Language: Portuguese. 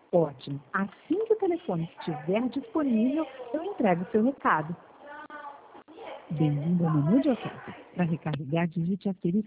Ótimo. Assim que o telefone estiver disponível, eu entrego o seu recado. Bem-vindo ao menu de ofertas. Para recarregar, digite asterisco